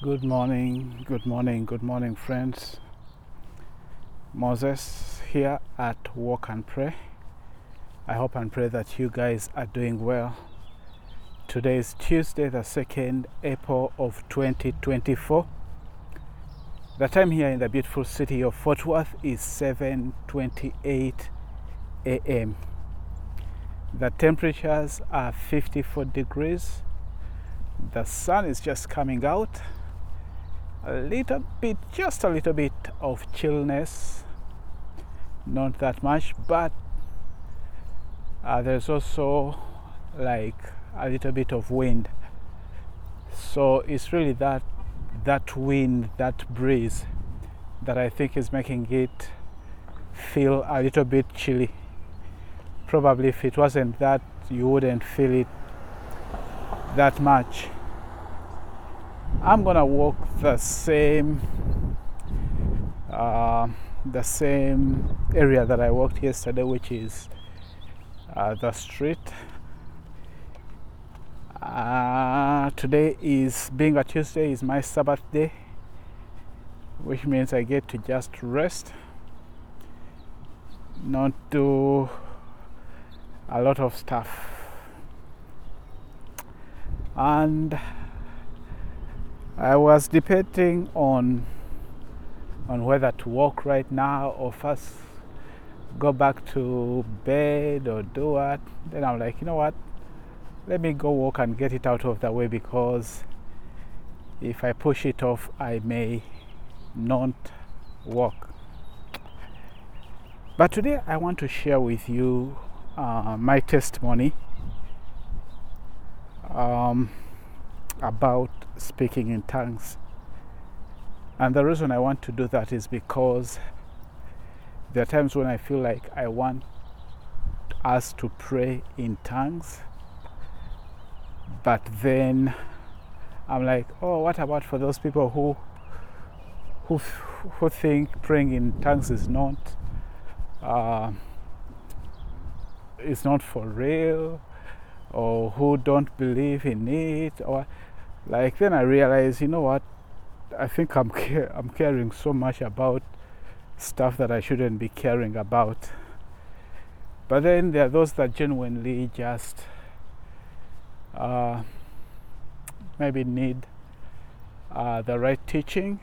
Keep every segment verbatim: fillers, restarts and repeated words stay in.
Good morning, good morning, good morning, friends. Moses here at Walk and Pray. I hope and pray that you guys are doing well. Today is Tuesday, the second April of twenty twenty-four. The time here in the beautiful city of Fort Worth is seven twenty-eight a m The temperatures are fifty-four degrees. The sun is just coming out. A little bit, just a little bit of chillness, not that much, but uh, there's also like a little bit of wind. So it's really that that wind, that breeze, that I think is making it feel a little bit chilly. Probably if it wasn't that, you wouldn't feel it that much. I'm gonna walk the same uh, the same area that I walked yesterday, which is uh, the street. Uh, today is, being a Tuesday, is my Sabbath day, which means I get to just rest, not do a lot of stuff. And I was debating on on whether to walk right now or first go back to bed or do what. Then I'm like, you know what? Let me go walk and get it out of the way, because if I push it off, I may not walk. But today I want to share with you uh, my testimony um, about speaking in tongues. And the reason I want to do that is because there are times when I feel like I want us to pray in tongues, but then I'm like, oh, what about for those people who who who think praying in tongues is not uh, is not for real, or who don't believe in it, or like, then I realize, you know what, I think I'm ca- I'm caring so much about stuff that I shouldn't be caring about. But then there are those that genuinely just uh, maybe need uh, the right teaching,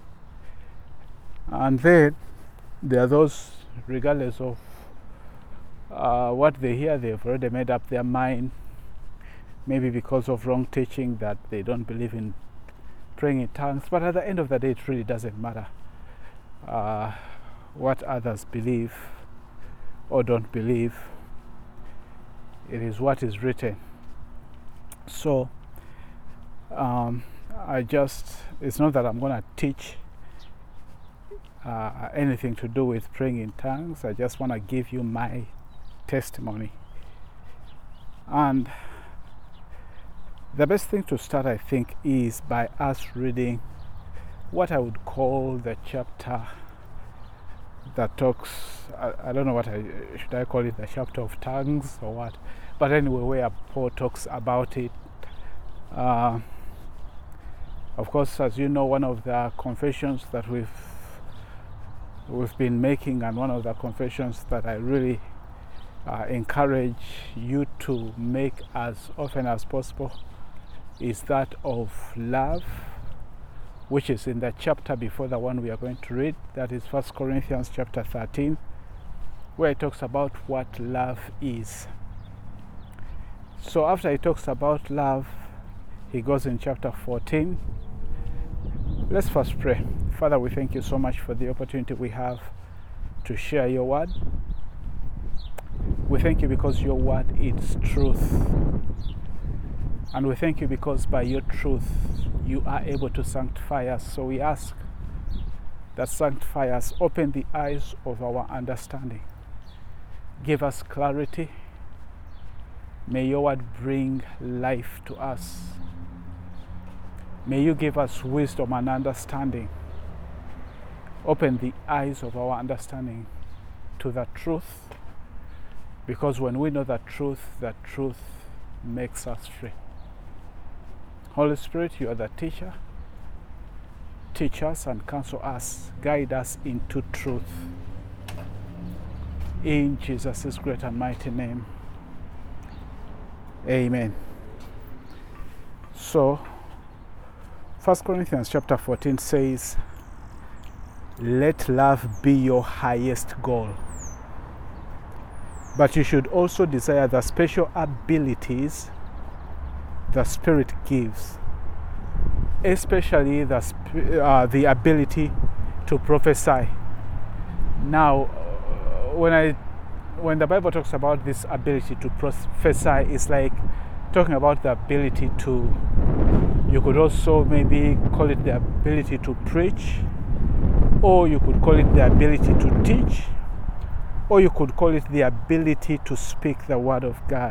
and then there are those, regardless of uh, what they hear, they've already made up their mind, maybe because of wrong teaching, that they don't believe in praying in tongues. But at the end of the day, it really doesn't matter uh, what others believe or don't believe. It is what is written. So um, I just, it's not that I'm going to teach uh, anything to do with praying in tongues. I just want to give you my testimony. And the best thing to start, I think, is by us reading what I would call the chapter that talks, I, I don't know what I, should I call it the chapter of tongues or what, but anyway, where Paul talks about it. Uh, of course, as you know, one of the confessions that we've we've been making, and one of the confessions that I really uh, encourage you to make as often as possible, is that of love, which is in the chapter before the one we are going to read. That is First Corinthians chapter thirteen, where it talks about what love is. So after he talks about love, he goes in chapter fourteen. Let's first pray. Father, we thank you so much for the opportunity we have to share your word. We thank you because your word is truth. And we thank you because by your truth, you are able to sanctify us. So we ask that sanctify us, open the eyes of our understanding. Give us clarity. May your word bring life to us. May you give us wisdom and understanding. Open the eyes of our understanding to the truth, because when we know the truth, the truth makes us free. Holy Spirit, you are the teacher. teach us and counsel us, guide us into truth. In Jesus' great and mighty name. Amen. So, First Corinthians chapter fourteen says, let love be your highest goal. But you should also desire the special abilities the Spirit gives, especially the, uh, the ability to prophesy. Now, when I when the Bible talks about this ability to prophesy, it's like talking about the ability to, you could also maybe call it the ability to preach, or you could call it the ability to teach, or you could call it the ability to speak the word of God.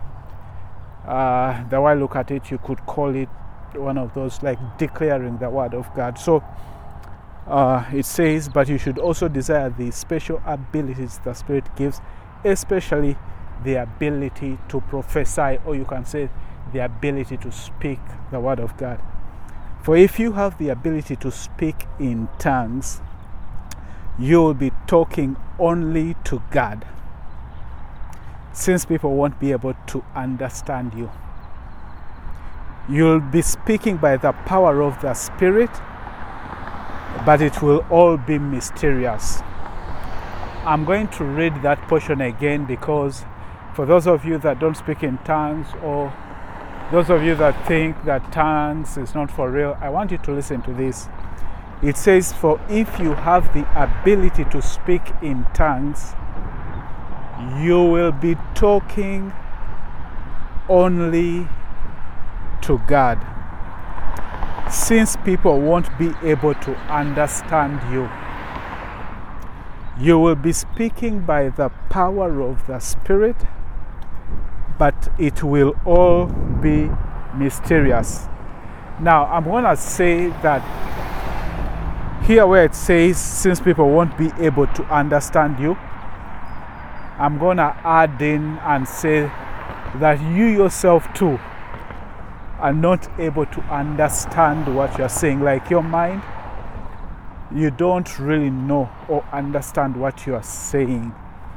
Uh, the way I look at it, you could call it one of those, like declaring the word of God. So uh, it says, but you should also desire the special abilities the Spirit gives, especially the ability to prophesy, or you can say the ability to speak the word of God. For if you have the ability to speak in tongues, you will be talking only to God, since people won't be able to understand you. You'll be speaking by the power of the Spirit, but it will all be mysterious. I'm going to read that portion again, because for those of you that don't speak in tongues, or those of you that think that tongues is not for real, I want you to listen to this. It says, for if you have the ability to speak in tongues, you will be talking only to God, since people won't be able to understand you. You will be speaking by the power of the Spirit, but it will all be mysterious. Now, I'm going to say that here where it says, since people won't be able to understand you, I'm going to add in and say that you yourself too are not able to understand what you're saying. Like your mind, you don't really know or understand what you are saying.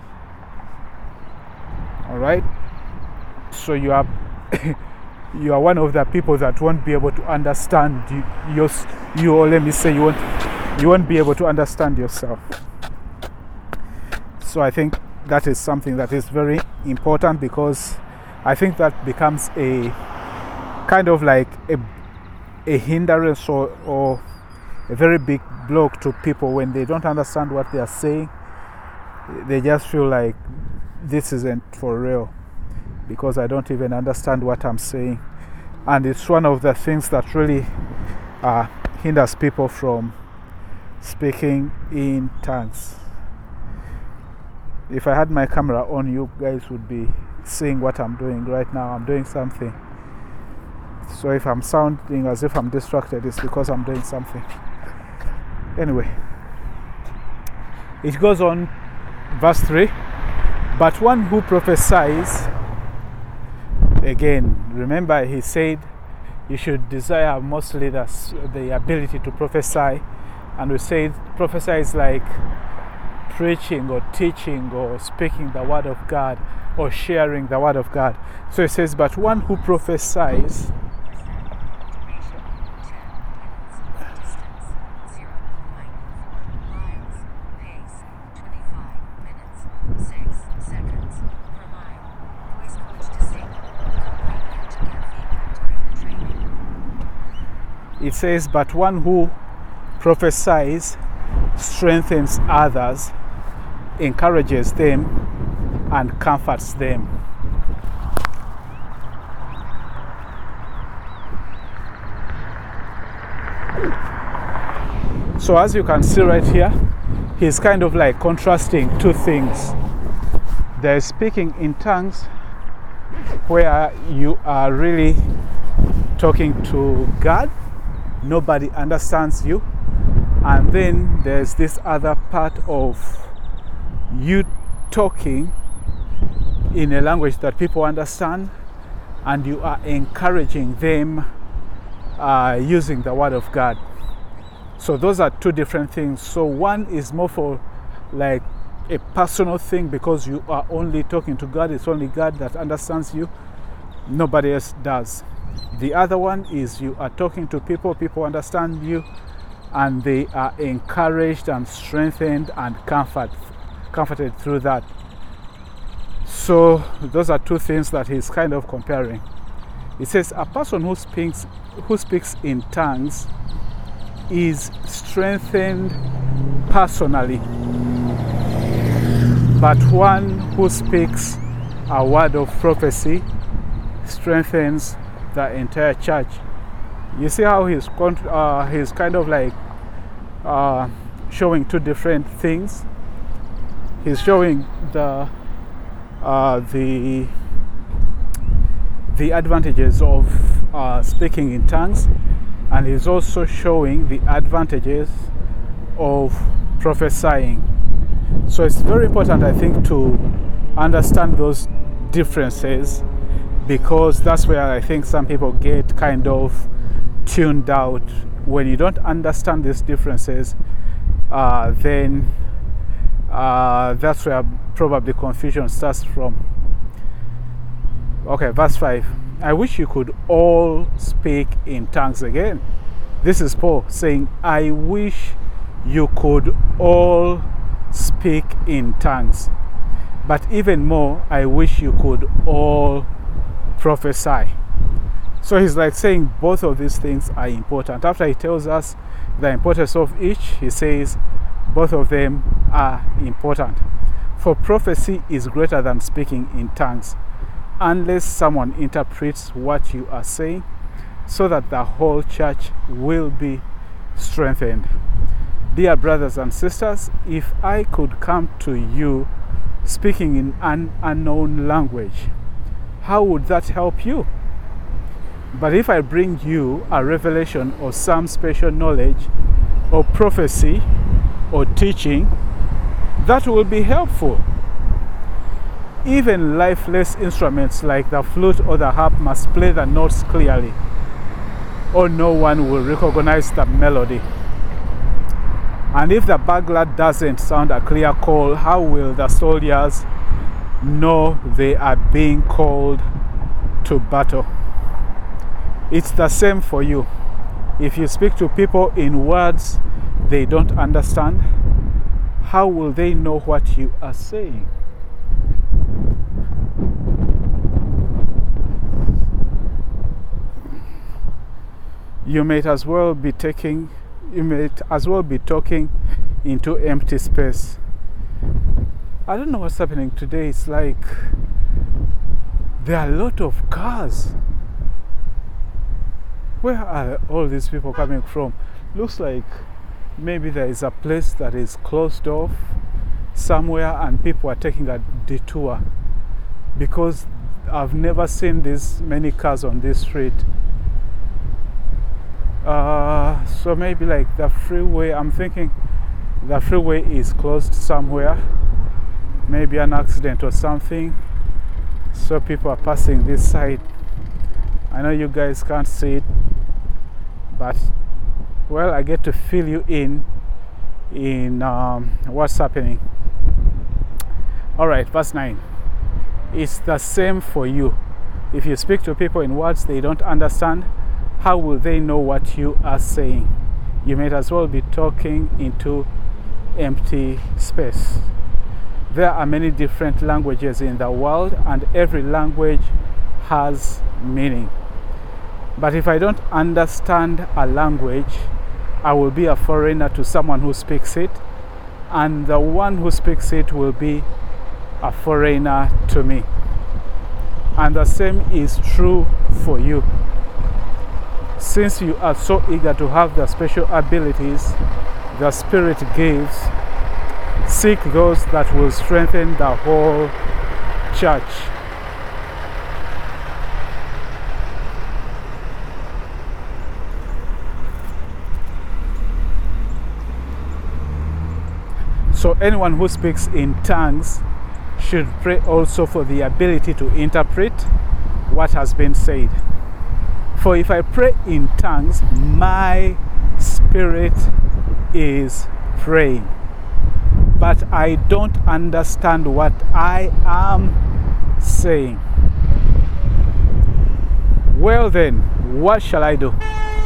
All right? So you are you are one of the people that won't be able to understand you, you, you or let me say you won't you won't be able to understand yourself. So I think that is something that is very important, because I think that becomes a kind of like a, a hindrance or, or a very big block to people when they don't understand what they are saying. They just feel like this isn't for real, because I don't even understand what I'm saying. And it's one of the things that really uh, hinders people from speaking in tongues. If I had my camera on, you guys would be seeing what I'm doing right now. I'm doing something. So if I'm sounding as if I'm distracted, it's because I'm doing something. Anyway, it goes on, verse three. But one who prophesies, again, remember he said you should desire mostly the, the ability to prophesy. And we said prophesy is like preaching or teaching or speaking the word of God or sharing the word of God. So it says, but one who prophesies It says, but one who prophesies strengthens others, encourages them, and comforts them. So as you can see right here, he's kind of like contrasting two things. There's speaking in tongues, where you are really talking to God, nobody understands you. And then there's this other part of you talking in a language that people understand, and you are encouraging them uh, using the word of God. So those are two different things. So one is more for like a personal thing, because you are only talking to God. It's only God that understands you. Nobody else does. The other one is you are talking to people. People understand you, and they are encouraged and strengthened and comfort, comforted through that. So those are two things that he's kind of comparing. He says a person who speaks who speaks in tongues is strengthened personally, but one who speaks a word of prophecy strengthens the entire church. You see how he's uh, he's kind of like uh, showing two different things. He's showing the uh, the the advantages of uh, speaking in tongues, and he's also showing the advantages of prophesying. So it's very important, I think, to understand those differences, because that's where I think some people get kind of tuned out. When you don't understand these differences, uh, then uh, that's where probably confusion starts from. Okay, verse five. I wish you could all speak in tongues again. This is Paul saying, I wish you could all speak in tongues. But even more, I wish you could all prophesy. So he's like saying both of these things are important. After he tells us the importance of each, he says both of them are important. For prophecy is greater than speaking in tongues, unless someone interprets what you are saying, so that the whole church will be strengthened. Dear brothers and sisters, if I could come to you speaking in an unknown language, how would that help you? But if I bring you a revelation or some special knowledge or prophecy or teaching, that will be helpful. Even lifeless instruments like the flute or the harp must play the notes clearly, or no one will recognize the melody. And if the burglar doesn't sound a clear call, how will the soldiers know they are being called to battle? It's the same for you. If you speak to people in words they don't understand, how will they know what you are saying? You might as well be taking you might as well be talking into empty space. I don't know what's happening today. It's like there are a lot of cars. Where are all these people coming from? Looks like maybe there is a place that is closed off somewhere and people are taking a detour, because I've never seen this many cars on this street. Uh, so maybe like the freeway, I'm thinking the freeway is closed somewhere, maybe an accident or something, so people are passing this side. I know you guys can't see it, but well, I get to fill you in in um, what's happening. Alright, verse nine. It's the same for you. If you speak to people in words they don't understand, how will they know what you are saying? You might as well be talking into empty space. There are many different languages in the world, and every language has meaning. But if I don't understand a language, I will be a foreigner to someone who speaks it, and the one who speaks it will be a foreigner to me. And the same is true for you. Since you are so eager to have the special abilities the Spirit gives, seek those that will strengthen the whole church. So anyone who speaks in tongues should pray also for the ability to interpret what has been said. For if I pray in tongues, my spirit is praying, but I don't understand what I am saying. Well then, what shall I do?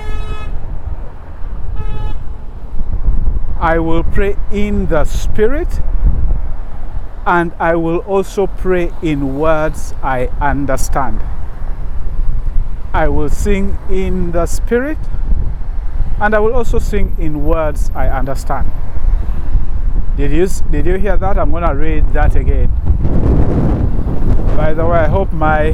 I will pray in the Spirit, and I will also pray in words I understand. I will sing in the Spirit, and I will also sing in words I understand. Did you, did you hear that? I'm going to read that again. By the way, I hope my,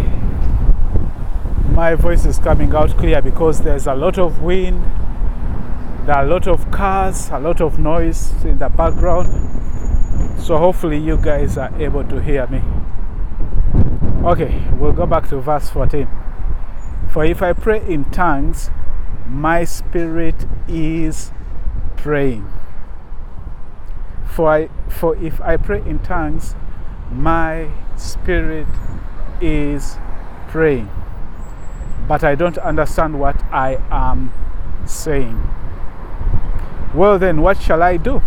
my voice is coming out clear, because there's a lot of wind, there are a lot of cars, a lot of noise in the background. So hopefully you guys are able to hear me. Okay, we'll go back to verse fourteen. For if I pray in tongues, my spirit is praying. For, I, for if I pray in tongues, my spirit is praying, but I don't understand what I am saying. Well then, what shall I do?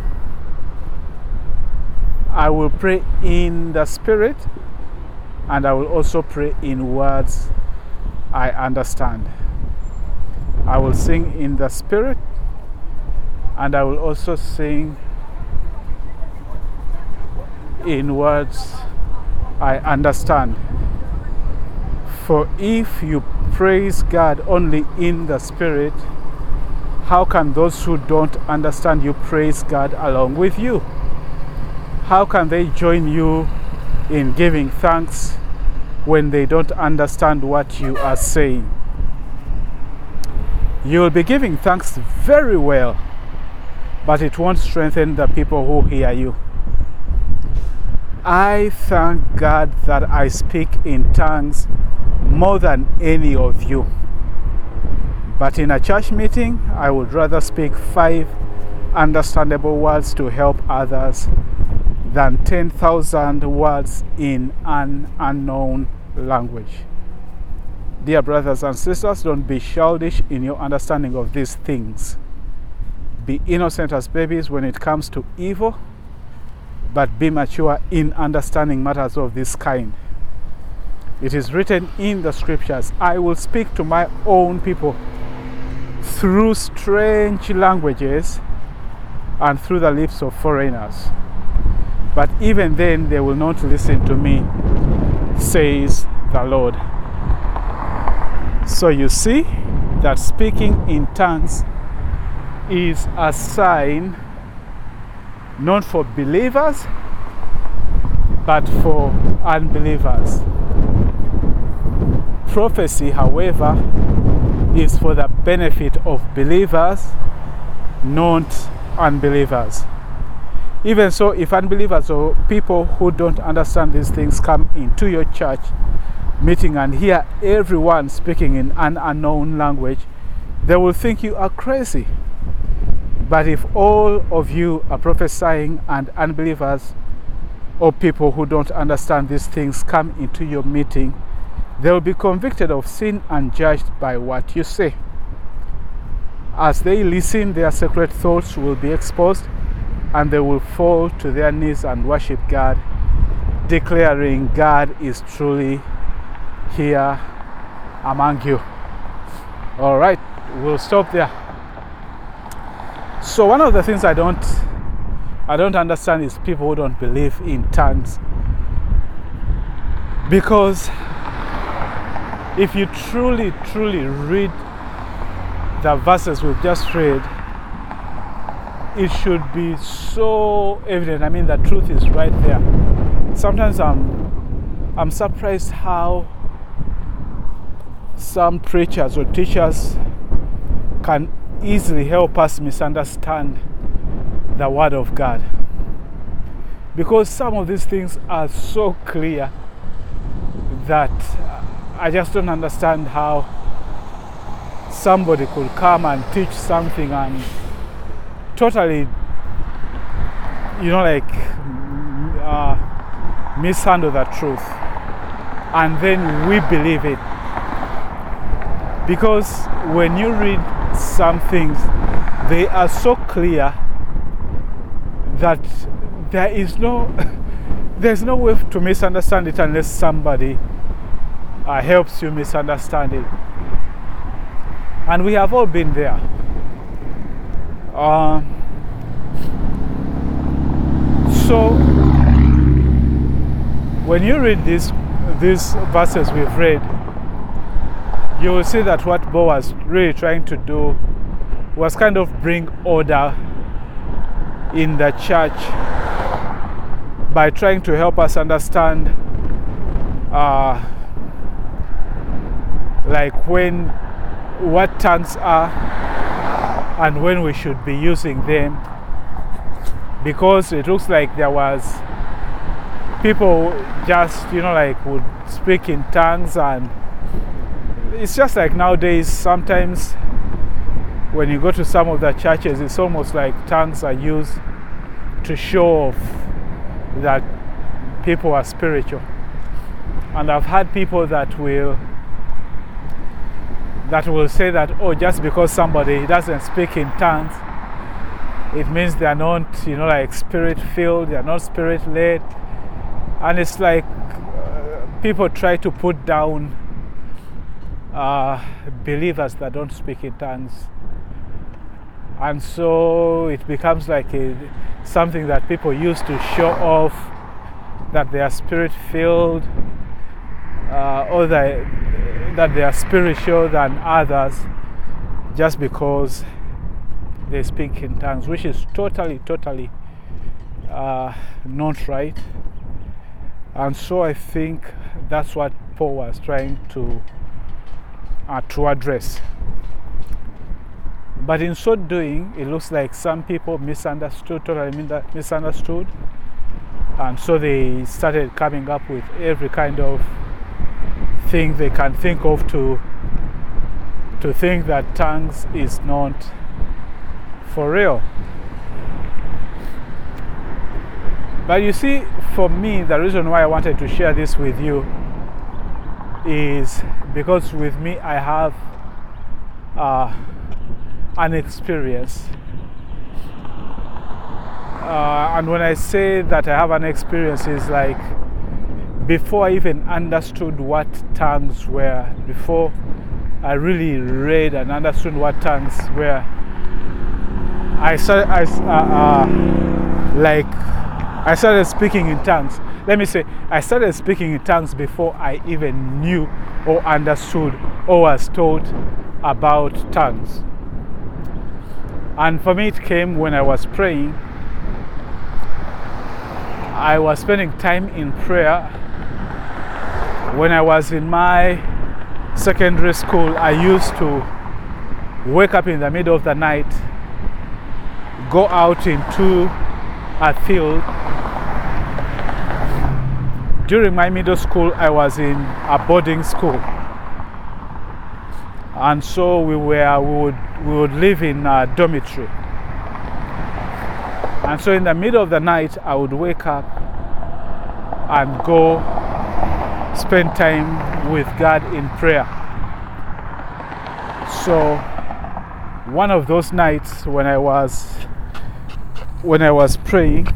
I will pray in the Spirit, and I will also pray in words I understand. I will sing in the Spirit, and I will also sing in words I understand. For if you praise God only in the Spirit, how can those who don't understand you praise God along with you? How can they join you in giving thanks when they don't understand what you are saying? You will be giving thanks very well, but it won't strengthen the people who hear you. I thank God that I speak in tongues more than any of you. But in a church meeting, I would rather speak five understandable words to help others than ten thousand words in an unknown language. Dear brothers and sisters, don't be childish in your understanding of these things. Be innocent as babies when it comes to evil, but be mature in understanding matters of this kind. It is written in the scriptures, I will speak to my own people through strange languages and through the lips of foreigners. But even then they will not listen to me, says the Lord. So you see that speaking in tongues is a sign not for believers, but for unbelievers. Prophecy, however, is for the benefit of believers, not unbelievers. Even so, if unbelievers or people who don't understand these things come into your church meeting and hear everyone speaking in an unknown language, they will think you are crazy. But if all of you are prophesying and unbelievers or people who don't understand these things come into your meeting, they will be convicted of sin and judged by what you say. As they listen, their secret thoughts will be exposed, and they will fall to their knees and worship God, declaring God is truly here among you. All right, we'll stop there. So one of the things I don't I don't understand is people who don't believe in tongues. Because if you truly, truly read the verses we've just read, it should be so evident. I mean, the truth is right there. Sometimes I'm I'm surprised how some preachers or teachers can easily help us misunderstand the Word of God, because some of these things are so clear that I just don't understand how somebody could come and teach something and totally, you know, like uh, mishandle the truth, and then we believe it. Because when you read some things, they are so clear that there is no there's no way to misunderstand it unless somebody uh, helps you misunderstand it. And we have all been there. Um, so when you read this, these verses we've read, you will see that what Bo was really trying to do was kind of bring order in the church by trying to help us understand uh, like when what tongues are and when we should be using them, because it looks like there was people just, you know, like would speak in tongues, and it's just like nowadays sometimes when you go to some of the churches, it's almost like tongues are used to show off that people are spiritual. And I've had people that will that will say that, oh, just because somebody doesn't speak in tongues, it means they are not, you know, like spirit filled, they are not spirit led. And it's like uh, people try to put down uh, believers that don't speak in tongues. And so it becomes like a, something that people use to show off that they are spirit filled, uh, or that, that they are spiritual than others just because they speak in tongues, which is totally, totally uh, not right. And so I think that's what Paul was trying to uh, to address. But in so doing, it looks like some people misunderstood, totally misunderstood. And so they started coming up with every kind of thing they can think of to, to think that tongues is not for real. But you see, for me, the reason why I wanted to share this with you is because with me I have uh, an experience. Uh, and when I say that I have an experience, it's like before I even understood what tongues were, before I really read and understood what tongues were, I started, I, uh, uh, like, I started speaking in tongues. Let me say, I started speaking in tongues before I even knew or understood or was taught about tongues. And for me, it came when I was praying. I was spending time in prayer. When I was in my secondary school, I used to wake up in the middle of the night, go out into a field. During my middle school, I was in a boarding school. And so we were, we would, we would live in a dormitory. And so in the middle of the night, I would wake up and go spend time with God in prayer. So one of those nights when I was when I was praying,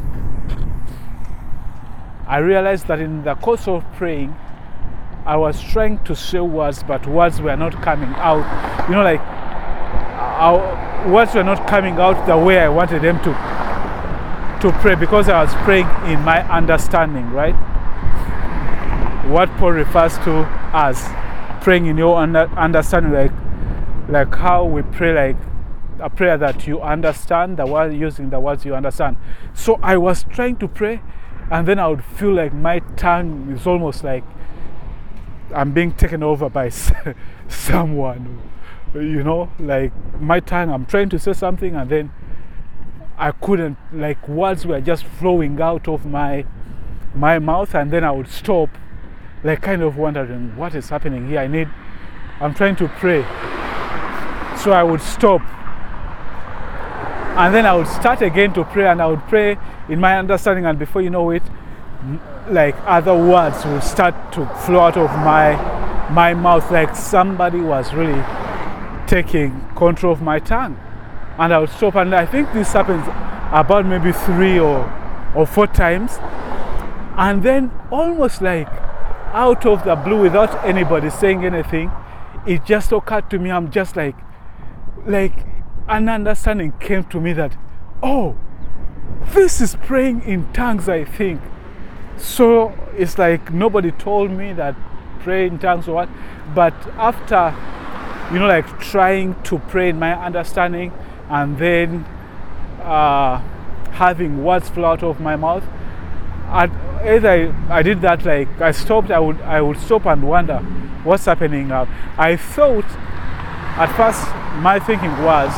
I realized that in the course of praying, I was trying to say words, but words were not coming out. You know, like uh, words were not coming out the way I wanted them to to pray, because I was praying in my understanding, right? What Paul refers to as praying in your under, understanding, like like how we pray, like a prayer that you understand, the word, using the words you understand. So I was trying to pray, and then I would feel like my tongue is almost like I'm being taken over by someone, you know, like my tongue, I'm trying to say something, and then I couldn't, like words were just flowing out of my my mouth, and then I would stop, like kind of wondering what is happening here. I need, I'm trying to pray. So I would stop, and then I would start again to pray, and I would pray in my understanding, and before you know it, like other words would start to flow out of my my mouth, like somebody was really taking control of my tongue. And I would stop, and I think this happens about maybe three or, or four times. And then almost like out of the blue, without anybody saying anything, it just occurred to me, I'm just like, like an understanding came to me that, oh, this is praying in tongues, I think. So it's like nobody told me that pray in tongues or what, but after, you know, like trying to pray in my understanding and then uh, having words flow out of my mouth, I'd, either I, I did that, like I stopped, I would I would stop and wonder what's happening now. I thought at first, my thinking was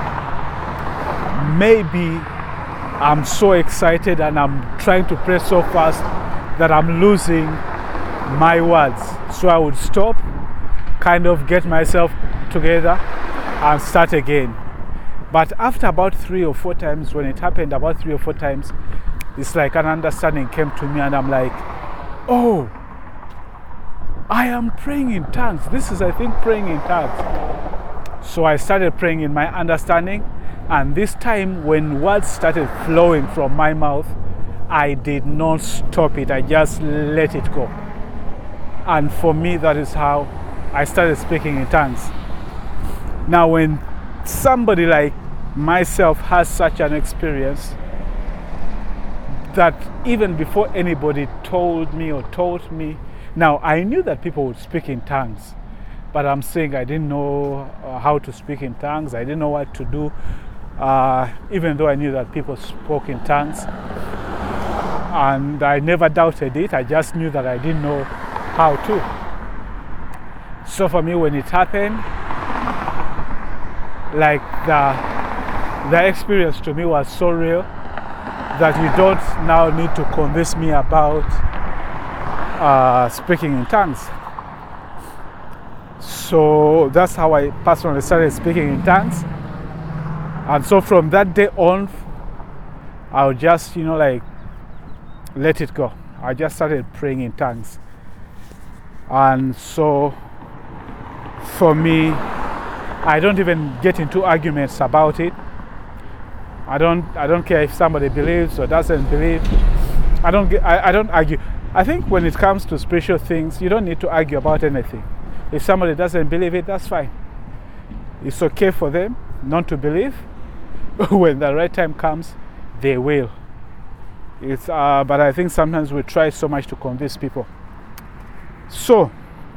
maybe I'm so excited and I'm trying to pray so fast that I'm losing my words. So I would stop, kind of get myself together and start again. But after about three or four times, when it happened about three or four times, it's like an understanding came to me and I'm like, oh, I am praying in tongues. This is, I think, praying in tongues. So I started praying in my understanding, and this time when words started flowing from my mouth, I did not stop it. I just let it go. And for me, that is how I started speaking in tongues. Now, when somebody like myself has such an experience, that even before anybody told me or taught me, now I knew that people would speak in tongues, but I'm saying I didn't know uh, how to speak in tongues. I didn't know what to do, uh, even though I knew that people spoke in tongues. And I never doubted it. I just knew that I didn't know how to. So for me, when it happened, like the, the experience to me was so real that you don't now need to convince me about uh, speaking in tongues. So that's how I personally started speaking in tongues. And so from that day on, I'll just, you know, like, let it go. I just started praying in tongues. And so for me, I don't even get into arguments about it. I don't I don't care if somebody believes or doesn't believe. I don't get, I, I don't argue. I think when it comes to spiritual things, you don't need to argue about anything. If somebody doesn't believe it, that's fine. It's okay for them not to believe. When the right time comes, they will. It's uh, but I think sometimes we try so much to convince people. So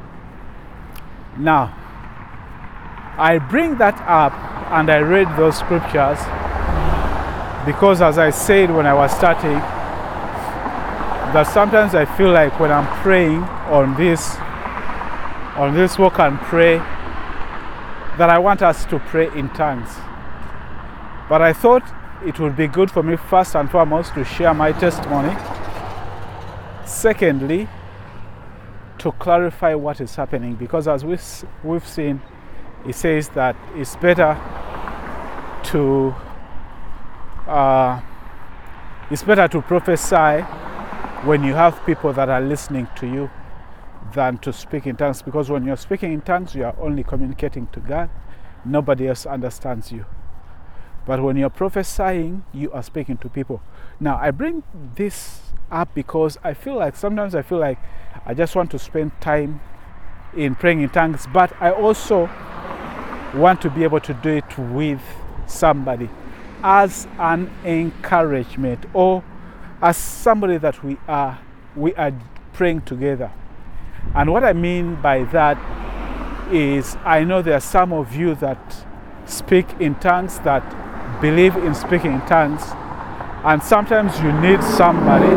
now I bring that up and I read those scriptures because, as I said when I was starting, that sometimes I feel like when I'm praying on this on this walk and pray, that I want us to pray in tongues. But I thought it would be good for me first and foremost to share my testimony. Secondly, to clarify what is happening, because as we've, we've seen, it says that it's better to uh, it's better to prophesy when you have people that are listening to you than to speak in tongues, because when you're speaking in tongues, you are only communicating to God. Nobody else understands you. But when you're prophesying, you are speaking to people. Now, I bring this up because I feel like sometimes I feel like I just want to spend time in praying in tongues, but I also want to be able to do it with somebody as an encouragement, or as somebody that we are we are praying together. And what I mean by that is, I know there are some of you that speak in tongues, that believe in speaking in tongues, and sometimes you need somebody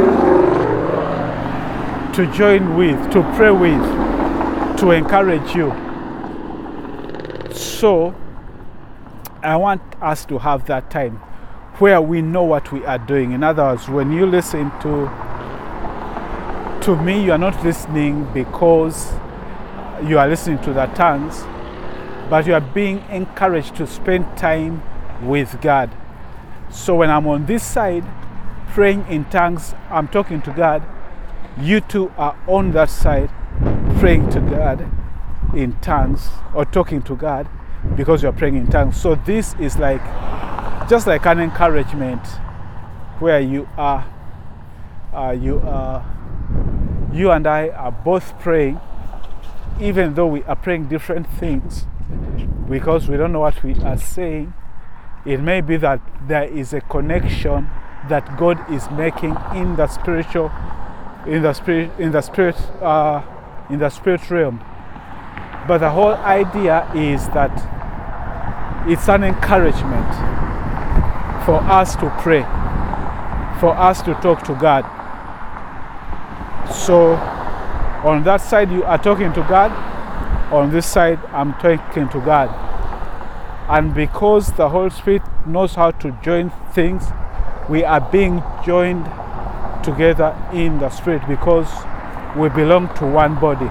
to join with, to pray with, to encourage you. So I want us to have that time where we know what we are doing. In other words, when you listen to to me, you are not listening because you are listening to the tongues, but you are being encouraged to spend time with God. So when I'm on this side praying in tongues, I'm talking to God. You two are on that side praying to God in tongues, or talking to God because you're praying in tongues. So this is like just like an encouragement where you are, uh, you are, you and I are both praying, even though we are praying different things, because we don't know what we are saying. It may be that there is a connection that God is making in the spiritual, in the spirit, in the spirit, uh, in the spirit realm. But the whole idea is that it's an encouragement for us to pray, for us to talk to God. So on that side you are talking to God, on this side I'm talking to God. And because the Holy Spirit knows how to join things, we are being joined together in the Spirit because we belong to one body.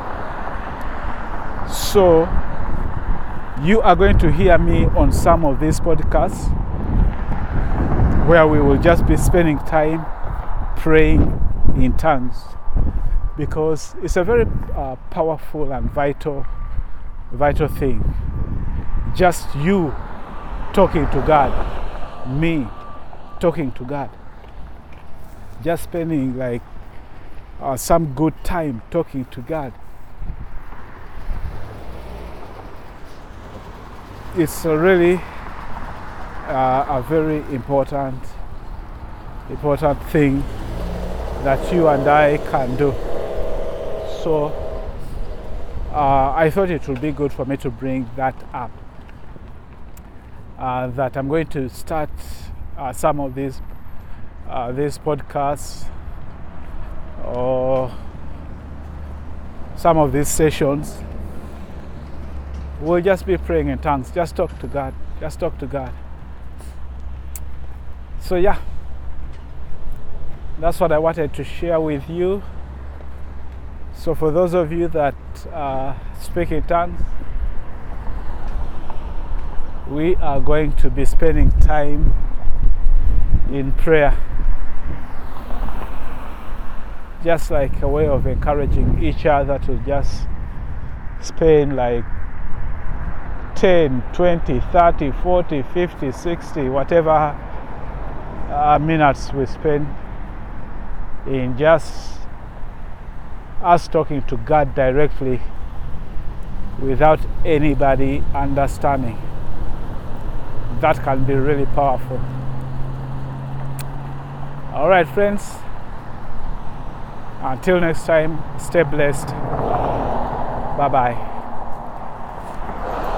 So you are going to hear me on some of these podcasts where we will just be spending time praying in tongues, because it's a very uh, powerful and vital vital thing. Just you talking to God, me talking to God, just spending like uh, some good time talking to God. It's a really uh, a very important important thing that you and I can do. So uh, I thought it would be good for me to bring that up. Uh, that I'm going to start uh, some of these uh, these podcasts or some of these sessions. We'll just be praying in tongues. Just talk to God. Just talk to God. So yeah, that's what I wanted to share with you. So for those of you that uh, speak in tongues, we are going to be spending time in prayer, just like a way of encouraging each other to just spend like ten, twenty, thirty, forty, fifty, sixty, whatever uh, minutes we spend in just us talking to God directly without anybody understanding. That can be really powerful. All right, friends. Until next time, stay blessed. Bye-bye.